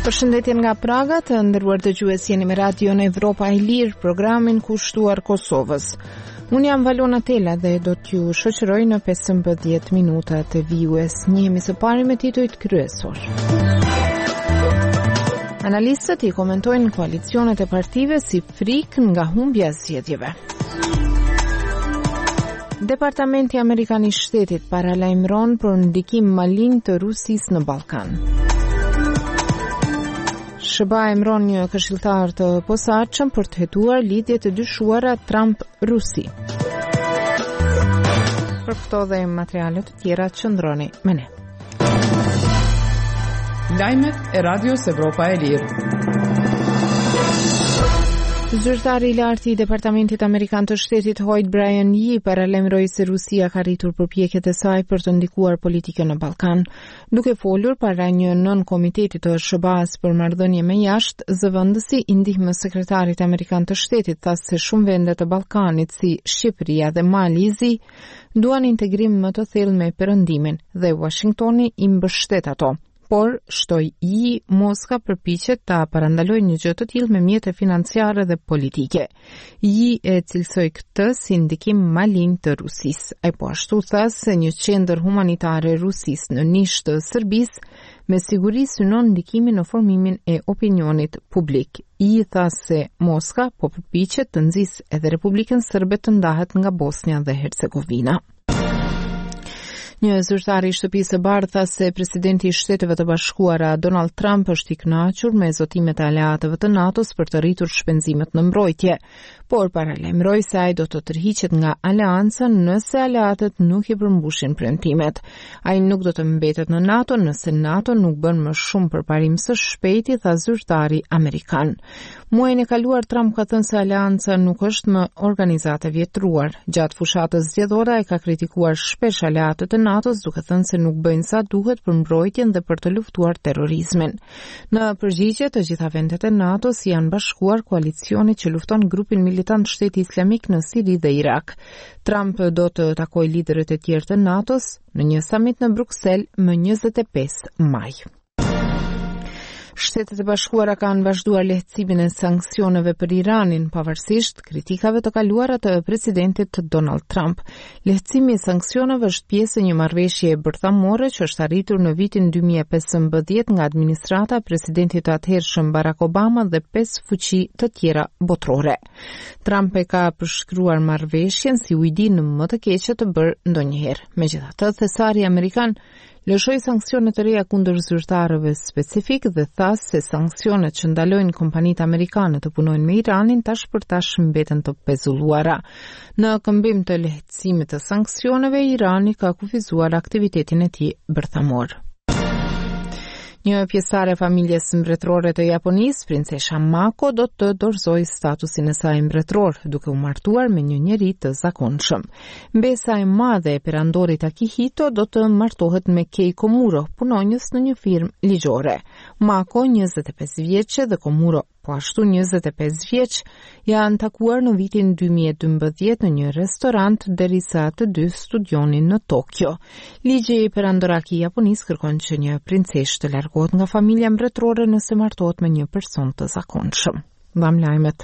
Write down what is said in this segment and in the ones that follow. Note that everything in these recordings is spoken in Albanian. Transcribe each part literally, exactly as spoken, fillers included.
Përshëndetje nga Praga, të nderuar dëgjues, jeni me Radion Evropa e Lirë, programin kushtuar Kosovës. Unë jam Valona Tela dhe do t'ju shoqëroj në pesëmbëdhjetë minuta të vijues. Njihemi së pari me titujt kryesor. Analistët i komentojnë koalicionet e partive si frikë nga humbja e zgjedhjeve. Departamenti Amerikan i Shtetit paralajmëron për ndikim malign të Rusisë në Ballkan. S B A emëron një këshilltar të posaçëm për të hetuar lidhje të dyshuara Trump-Rusi. Për këto dhe materiale të tjera qëndroni me ne. Lajmet e Radios Evropa e Lirë. Zyrtari i lartë i Departamentit Amerikan të Shtetit Hoyt Bryan Yee paralajmëroi se Rusia ka rritur përpjekjet e saj për të ndikuar politikën në Ballkan. Duke folur para një nën komiteti të S B A-s për marrëdhënie me jashtë, zëvendësi i ndihmës sekretarit amerikan të Shtetit tha se shumë vende të Ballkanit si Shqipëria dhe Malizi duan integrim më të thellë me Perëndimin dhe Washingtoni i mbështet ato. Por, shtoi i Moska përpiqet ta parandalojë një gjë të tillë me mjete financiare dhe politike. I e cilësoi këtë si ndikim malign të Rusisë. Ai po ashtu tha se një qendër humanitare e Rusisë në nishë të Serbisë me siguri synon ndikimin në formimin e opinionit publik. I tha se Moska po përpiqet të nxjisë edhe Republikën Serbe të ndahet nga Bosnia dhe Hercegovina. Një zyrtar i Shtëpisë së Bardhë tha se presidenti i Shteteve të Bashkuara Donald Trump është i kënaqur me zotimet e aleatëve të NATO-s për të rritur shpenzimet në mbrojtje, por paralajmëroi se ai do të tërhiqet nga aleanca nëse aleatët nuk i përmbushin premtimet. Ai nuk do të mbetet në NATO nëse NATO nuk bën më shumë për parim së shpejti, tha zyrtari amerikan. Muajin e kaluar Trump ka thënë se aleanca nuk është më organizatë e vjetruar. Gjatë fushatës zgjedhore ai ka kritikuar shpesh aleatët e NATO-s duke thënë se nuk bëjnë sa duhet për mbrojtjen dhe për të luftuar terrorizmin. Në përgjigje, të gjitha vendet e NATO-s janë bashkuar koalicionit që lufton grupin militant Shteti Islamik në Siri dhe Irak. Trump do të takojë liderët e tjerë të NATO-s në një samit në Bruksel më njëzet e pesë maj. Shtetet e Bashkuara kanë vazhduar lehtësimin e sanksioneve për Iranin, pavarësisht kritikave të kaluara të presidentit Donald Trump. Lehtësimi i sanksioneve është pjesë e një marrëveshje bërthamore që është arritur në vitin dy mijë e pesëmbëdhjetë nga administrata e presidentit të atëhershëm Barack Obama dhe pesë fuqi të tjera botërore. Trump e ka përshkruar marrëveshjen si ujdinë më të keqe të bërë ndonjëherë. Megjithatë, thesari amerikan lëshoi sanksionet e reja kundër zyrtarëve specifik dhe tha se sanksionet që ndalojnë kompanitë amerikane të punojnë me Iranin tash për tash mbeten të pezulluara. Në këmbim të lehtësimit të sanksioneve, Irani ka kufizuar aktivitetin e tij bërthamor. Një pjesëtare e familjes mbretërore të Japonisë, princesha Mako, do të dorëzojë statusin e saj mbretëror, duke u martuar me një njeri të zakonshëm. Mbesa e madhe e perandorit Akihito do të martohet me Kei Komuro, punonjës në një firmë ligjore. Mako, njëzet e pesë vjeçe, dhe Komuro, po ashtu njëzet e pesë vjeç, janë takuar në vitin dy mijë e dymbëdhjetë në një restorant derisa të dy studionin në Tokyo. Ligji perandorak i Japonisë kërkon që një princeshë të largohet nga familja mbretërore nëse martohet me një person të zakonshëm. Mbam lajmet.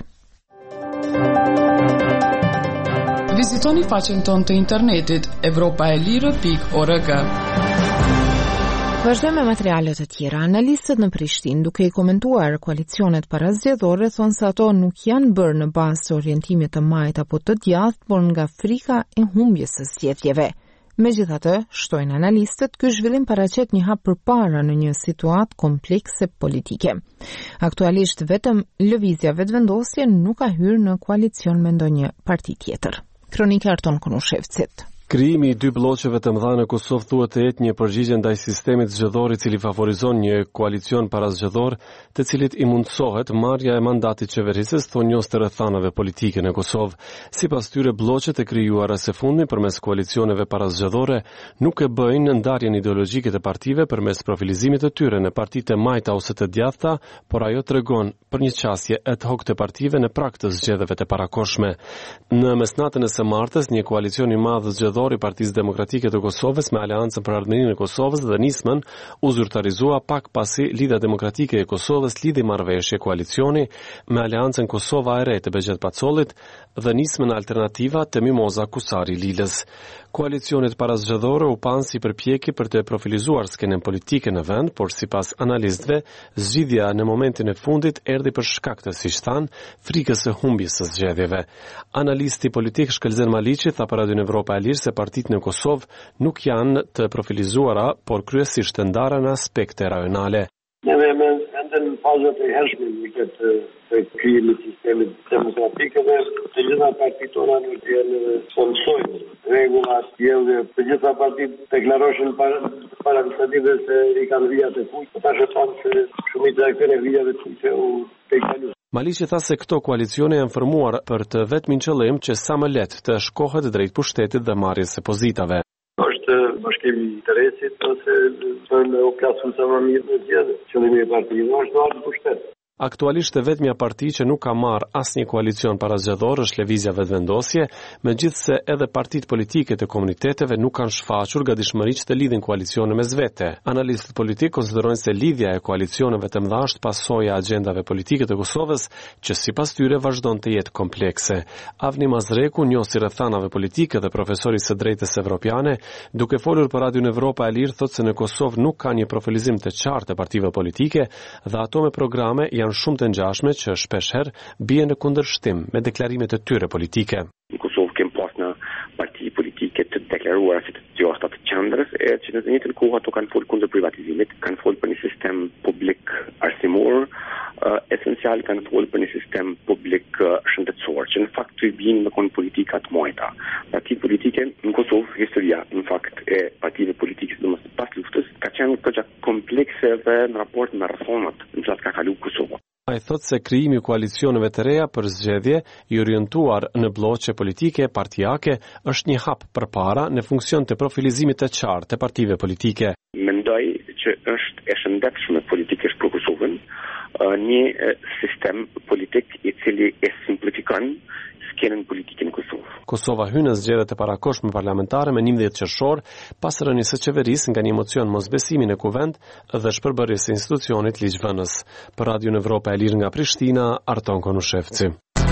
Vizitoni faqen tonë të internetit evropaelire pikë org. Vazhdojmë me materialet të tjera. Analistët në Prishtinë, duke i komentuar koalicionet parazgjedhore, thonë se ato nuk janë bërë në bazë të orientimit të majt apo të djathtë, por nga frika e humbjes së zgjedhjeve. Megjithatë, shtojnë analistët, ky zhvillim paraqet një hap përpara në një situatë komplekse politike. Aktualisht vetëm lëvizja vetëvendosje nuk ka hyrë në koalicion me ndonjë parti tjetër. Kronika Arton Konushevcit. Krijimi i dy bloqeve të mëdha në Kosovë thuhet të jetë një përgjigje ndaj sistemit zgjedhor i cili favorizon një koalicion parazgjedhor, të cilit i mundsohet marrja e mandatit qeverisës, thonë njohës të rrethanave politike në Kosovë. Sipas tyre, bloqet e krijuara së fundmi përmes koalicioneve parazgjedhore nuk e bëjnë ndarjen ideologjike të partive përmes profilizimit të tyre në partitë e majta ose të djathta, por ajo tregon për një qasje ad hoc të partive në prag të zgjedhjeve të parakohshme. Në mesnatën e së martës, një koalicion i madh zgjedhor zgjedhor i Partisë Demokratike të Kosovës me Aleancën për Ardhmërinë e Kosovës dhe nismën u zyrtarizua pak pasi Lidha Demokratike e Kosovës lidhi marrëveshje koalicioni me Aleancën Kosova e Re të Begjet Pacollit dhe nismën alternativa të Mimoza Kusari Lilës. Koalicionit parazgjedhore u pan si përpjekje për të profilizuar skenën politike në vend, por sipas analistëve, zgjidhja në momentin e fundit erdhi për shkak të, siç thanë, frikës së humbjes së zgjedhjeve. Analisti politik Shkëlzen Maliqi tha për Radion Evropa e Lirë se partitë në Kosovë nuk janë të profilizuara, por kryesisht të ndara në aspekte rajonale. Neve mendën fazat e hershme në këtë të krijimit të sistemit demokratik dhe të gjitha partitë tona nuk janë folsojnë rregullat, sjellje, të gjitha partitë deklaroshin para para legislative se i kanë vijat e fuqi, tash e thonë se shumica e këtyre vijave të fuqi u tejkalu. Maliqi tha se këto koalicione janë formuar për të vetmin qëllim që sa më lehtë të shkohet drejt pushtetit dhe marrjes së pozitave. Është bashkimi i interesit ose të u plasu sa më mirë në zgjedhje. Qëllimi i partisë është marrë pushtet. Aktualisht e vetmja parti që nuk ka marrë asnjë koalicion parazgjedhor është Lëvizja Vetvendosje, megjithse edhe partitë politike të komuniteteve nuk kanë shfaqur gatishmëri të lidhin koalicione mes vete. Analistët politik konsiderojnë se lidhja e koalicioneve të mëdha është pasojë e agjendave politike të Kosovës, që sipas tyre vazhdon të jetë komplekse. Avni Mazreku, njohësi rrethanave politike dhe profesor i së drejtës evropiane, duke folur për Radion Evropa e Lirë, thotë se në Kosovë nuk ka një profilizim të qartë të partive politike dhe ato me programe janë shumë të ngjashme që shpeshherë bien në kundërshtim me deklarimet e tyre politike. Në Kosovë kem pas në parti politike të deklaruara si të gjashta të qendrës, e që në të njëjtën kohë ato kanë folur kundër privatizimit, kanë folur për një sistem publik arsimor, uh, esencial kanë folur për një sistem publik uh, shëndetësor, që në fakt të i bien në kon politika të mojta. Parti politike në Kosovë, historia në fakt e partive politike domos pas luftës, ka qenë këja komplekse dhe në raport me rrethonat në cilat ka kaluar Kosova. Ai thotë se krijimi i koalicioneve të reja për zgjedhje i orientuar në bloqe politike partijake është një hap përpara në funksion të profilizimit të qartë të partive politike. Mendoj që është e shëndetshme politikisht për Kosovën një sistem politik i cili e simplifikon skenën politike në Kosovë. Kosova hyn në zgjedhjet e parakohshme parlamentare me njëmbëdhjetë qershor pas rënies së qeverisë nga një mocion mosbesimi në kuvend dhe shpërbërjes së institucionit ligjvënës. Për Radion Evropa e Lirë nga Prishtina, Arton Konushevci.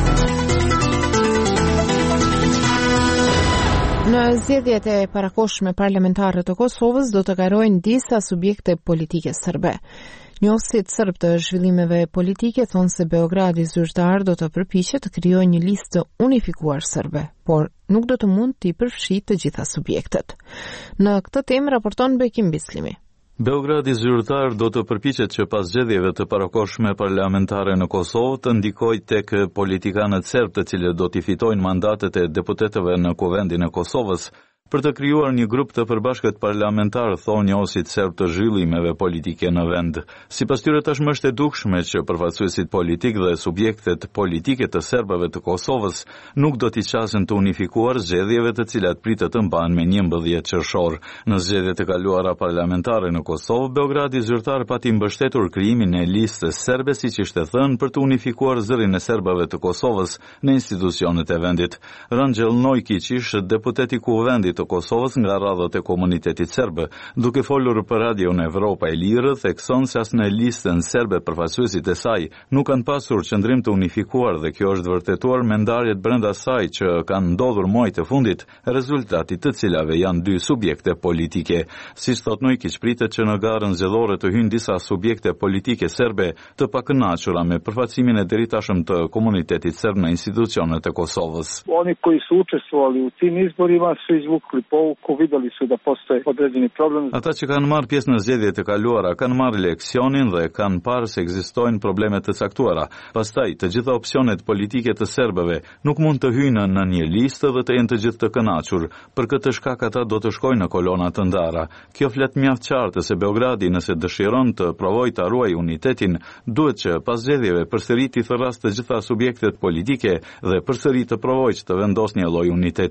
Në zgjedhjet e parakohshme parlamentare të Kosovës do të garojnë disa subjekte politike serbe. Njohësit serb të zhvillimeve politike thonë se Beogradi zyrtar do të përpiqet të krijojë një listë të unifikuar serbe, por nuk do të mund të i përfshijë të gjitha subjektet. Në këtë temë raporton Bekim Bislimi. Beogradi zyrtar do të përpiqet që pas zgjedhjeve të parakohshme parlamentare në Kosovë të ndikojë tek politikanët serb të cilët do t'i fitojnë mandatet e deputetëve në Kuvendin e Kosovës. Për të krijuar një grup të përbashkët parlamentar, thonë njohësit serb të zhvillimeve politike në vend. Sipas tyre tashmë është e dukshme që përfaqësuesit politik dhe subjektet politike të serbëve të Kosovës nuk do t'i qasen të unifikuar zgjedhjeve të cilat pritet të mbahen me njëmbëdhjetë qershor. Në zgjedhjet e kaluara parlamentare në Kosovë, Beogradi zyrtar pati mbështetur krijimin e listës serbe, siç ishte thënë, për të unifikuar zërin e serbëve të Kosovës në institucionet e vendit. Rangjel Nojkić ishte deputet i Kuvendit të Kosovës nga radhët e komunitetit serb, duke folur për Radion Evropa e Lirë, thekson se as në listën serbe përfaqësuesit e saj nuk kanë pasur qëndrim të unifikuar dhe kjo është vërtetuar me ndarjet brenda saj që kanë ndodhur muajt e fundit, rezultati të cilave janë dy subjekte politike. Siç thot Nojkić, pritet që në garën zgjedhore të hyjnë disa subjekte politike serbe të pakënaqura me përfaqësimin e deritashëm të komunitetit serb në institucionet e Kosovës. Oni koji su učestvovali u tim izborima su izvukli pouku, videli su da postoje određeni problem. Ata që kanë marrë pjesë në zgjedhjet e kaluara kanë marrë leksionin dhe kanë parë se ekzistojnë probleme të caktuara. Pastaj, të gjitha opsionet politike të serbëve nuk mund të hyjnë në një listë dhe të jenë të gjithë të kënaqur. Për këtë shkak ata do të shkojnë në kolona të ndara. Kjo flet mjaft qartë se Beogradi, nëse dëshiron të provojë ta ruajë unitetin, duhet që pas zgjedhjeve përsëri të thërrasë të gjitha subjektet politike dhe përsëri të provojë të vendosë një lloj uniteti.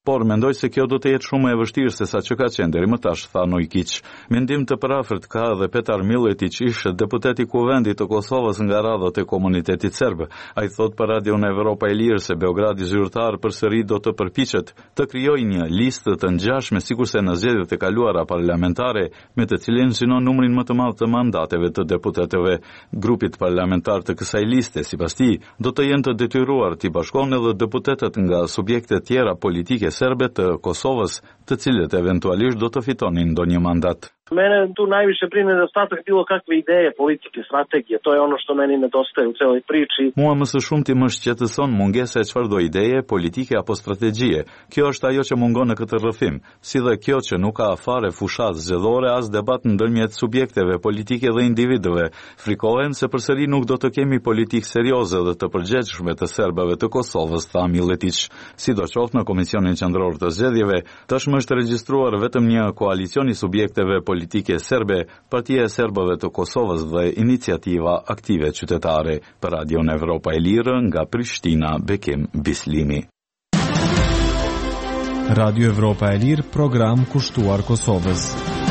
por mendoj se kjo do të jetë shumë e vështirë se sa që ka qenë deri më tash, tha Nojkic. Mendim të parafërt ka edhe Petar Miletić, ish deputet i Kuvendit të Kosovës nga radhët e komunitetit serb. Ai thot për Radion Evropa e Lirë se Beogradi zyrtar përsëri do të përpiqet të krijojë një listë të ngjashme sikurse në zgjedhjet e kaluara parlamentare, me të cilën synon numrin më të madh të mandateve të deputetëve. Grupit parlamentar të kësaj liste, sipas tij, do të jenë të detyruar të bashkohen edhe deputetët nga subjekte tjera politike serbe të Kosovës, të cilët eventualisht do të fitonin ndonjë mandat. Mene tu najviše brine nedostatak bilo kakve ideje, politike, strategije. To je ono što meni nedostaje u celoj priči. Mua më së shumti më shqetëson mungesa e çfarëdo ideje, politike apo strategjie. Kjo është ajo që mungon në këtë rrëfim, si dhe kjo që nuk ka afare fushat zgjedhore as debat ndërmjet subjekteve politike dhe individëve. Frikohem se përsëri nuk do të kemi politikë serioze dhe të përgjegjshme të serbëve të Kosovës, tha Miletić. Sidoqoftë, në Komisionin Qendror të Zgjedhjeve, tashmë është regjistruar vetëm një koalicion i subjekteve politike serbe, Partia e Serbëve të Kosovës dhe Iniciativa Aktive Qytetare. Për Radion Evropa e Lirë, nga Prishtina, Bekim Bislimi. Radio Evropa e Lirë, program kushtuar Kosovës.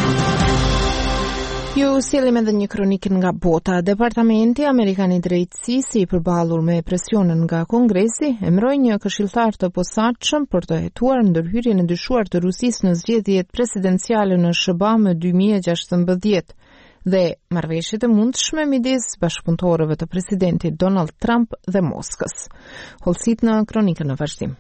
Ju sillim edhe një kronikë nga bota. Departamenti Amerikan i Drejtësisë, i përballur me presionin nga Kongresi, emëroi një këshilltar të posaçëm për të hetuar ndërhyrjen e dyshuar të Rusisë në zgjedhjet presidenciale në S B A më dy mijë e gjashtëmbëdhjetë dhe marrëveshjet e mundshme midis bashkëpunëtorëve të presidentit Donald Trump dhe Moskës. Holsit në kronikën në vazhdim.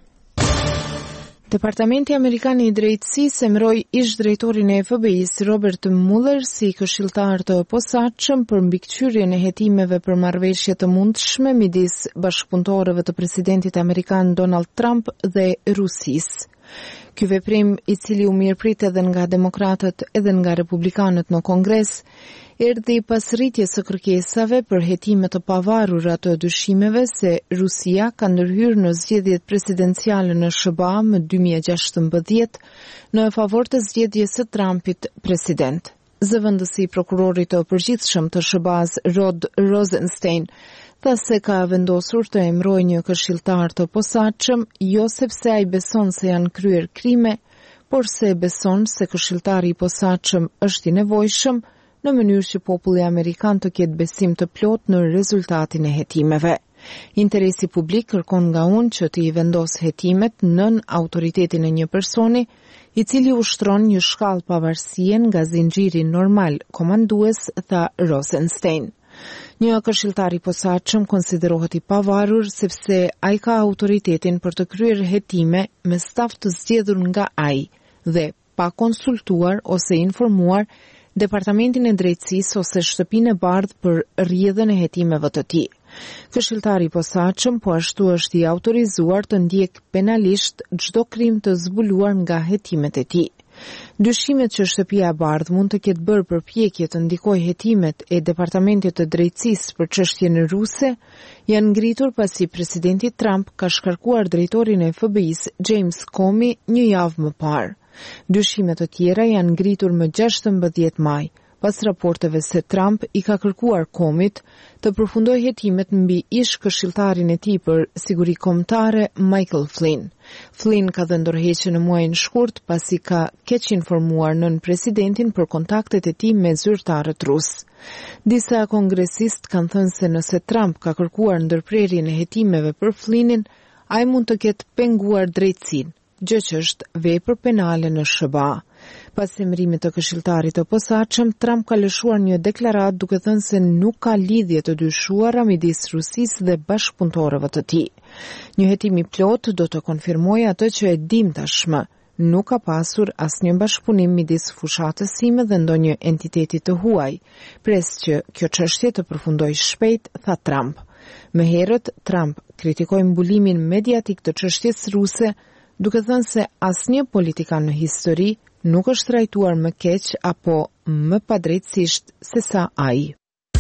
Departamenti Amerikan i Drejtësisë emëroi ish drejtorin e F B I-s Robert Mueller si këshilltar të posaçëm për mbikëqyrjen e hetimeve për marrëveshje të mundshme midis bashkëpunëtorëve të presidentit amerikan Donald Trump dhe Rusisë. Ky veprim, i cili u mirëprit edhe nga demokratët edhe nga republikanët në Kongres, erdhi pas rritjes së kërkesave për hetime të pavarura të dyshimeve se Rusia ka ndërhyrë në zgjedhjet presidenciale në S B A më dy mijë e gjashtëmbëdhjetë në favor të zgjedhjes së Trumpit president. Zëvendësi i prokurorit të përgjithshëm të S B A-s Rod Rosenstein tha se ka vendosur të emërojë një këshilltar të posaçëm, jo sepse ai beson se janë kryer krime, por se beson se këshilltari i posaçëm është i nevojshëm në mënyrë që populli amerikan të ketë besim të plot në rezultatin e hetimeve. Interesi publik kërkon nga unë që të i vendos hetimet nën autoritetin e një personi, i cili ushtron një shkallë pavarësie nga zinxhiri normal komandues, tha Rosenstein. Një këshilltar i posaçëm konsiderohet i pavarur sepse ai ka autoritetin për të kryer hetime me staf të zgjedhur nga ai dhe pa konsultuar ose informuar Departamentin e Drejtësisë ose Shtëpinë e Bardhë për rrjedhën e hetimeve të tij. Këshilltari i posaçëm po ashtu është i autorizuar të ndjek penalisht çdo krim të zbuluar nga hetimet e tij. Dyshimet që Shtëpia e Bardhë mund të ketë bërë përpjekje të ndikojë hetimet e Departamentit të Drejtësisë për çështjen ruse janë ngritur pasi presidenti Trump ka shkarkuar drejtorin e F B I-s James Comey një javë më parë. Dyshimet të tjera janë ngritur më gjashtëmbëdhjetë maj, pas raporteve se Trump i ka kërkuar Comeyt të përfundojë hetimet mbi ish këshilltarin e tij për siguri kombëtare Michael Flynn. Flynn ka dhënë ndërheqje në muajin shkurt pasi ka keq informuar nën presidentin për kontaktet e tij me zyrtarët rusë. Disa kongresistë kanë thënë se nëse Trump ka kërkuar ndërprerjen e hetimeve për Flynnin, ai mund të ketë penguar drejtësinë, gjë që është vepër penale në S B A. Pas emërimit të këshilltarit të posaçëm, Trump ka lëshuar një deklaratë duke thënë se nuk ka lidhje të dyshuara midis Rusisë dhe bashkëpunëtorëve të tij. Një hetim i plot do të konfirmojë atë që e dim tashmë. Nuk ka pasur asnjë bashkëpunim midis fushatës sime dhe ndonjë entiteti të huaj. Pres që kjo çështje të përfundojë shpejt, tha Trump. Më herët, Trump kritikoi mbulimin mediatik të çështjes ruse, duke thënë se asnjë politikan në histori nuk është trajtuar më keq apo më padrejtësisht se sa ai.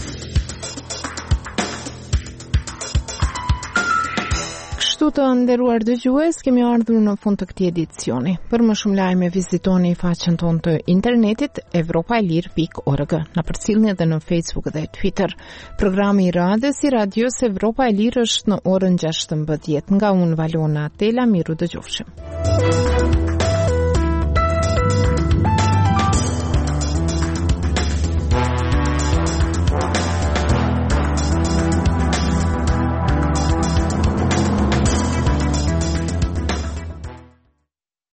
Kështu të nderuar dëgjues, kemi ardhur në fund të këtij edicioni. Për më shumë lajme vizitoni faqen tonë të internetit evropaelir pikë org. Na përcjellni edhe në Facebook dhe Twitter. Programi i radios i radios Evropa e Lirë është në orën gjashtëmbëdhjetë. Nga unë Valona Atela, miru dëgjofshim.